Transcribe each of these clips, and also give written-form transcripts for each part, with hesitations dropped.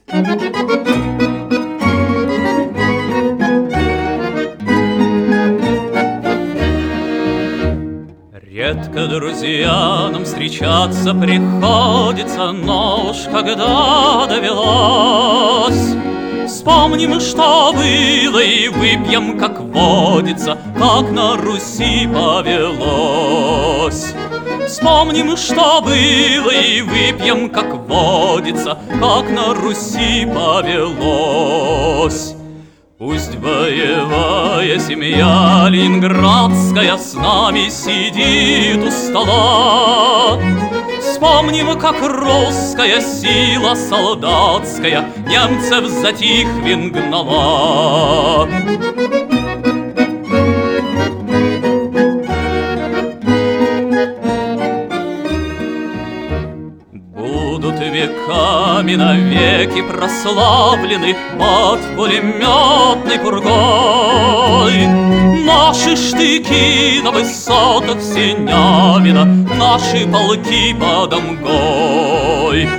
Редко, друзья, нам встречаться приходится, но уж когда довелось, вспомним, что было, и выпьем, как водится, как на Руси повелось. Вспомним, что было, и выпьем, как водится, как на Руси повелось. Пусть боевая семья ленинградская с нами сидит у стола, вспомним, как русская сила солдатская немцев затихвен гнала. Будут веками навеки прославлены под пулеметной пургой наши штыки на высотах Синявина, наши полки под Омгой.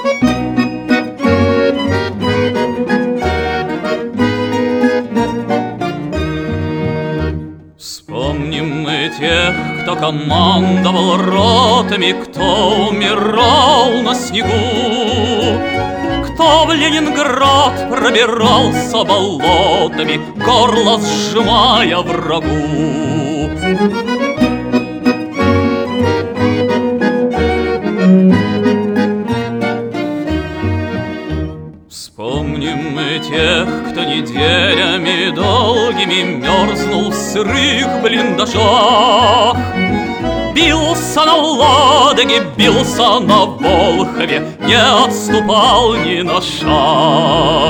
Вспомним мы тех, кто командовал ротами, кто умирал на снегу, кто в Ленинград пробирался болотами, горло сжимая врагу. Вспомним мы тех, кто неделями долгими мерзнул в сырых блиндажах, бился на Ладоге, бился на Волхове, не отступал ни на шаг.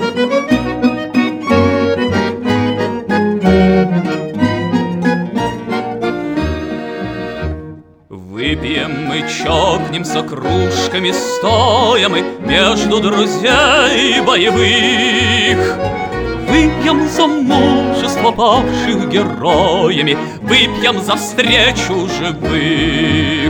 Выпьем мы, чокнемся кружками стоя мы между друзей боевых. Выпьем за мужество павших героями, выпьем за встречу живых.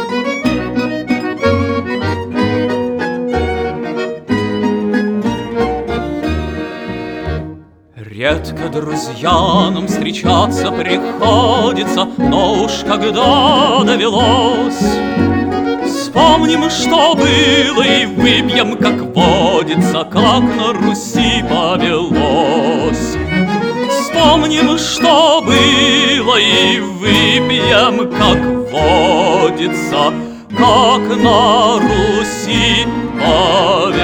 Редко, друзья, нам встречаться приходится, но уж когда довелось, вспомним, что было, и выпьем, как водится, как на Руси повелось. Вспомним, что было, и выпьем, как водится, как на Руси повелось.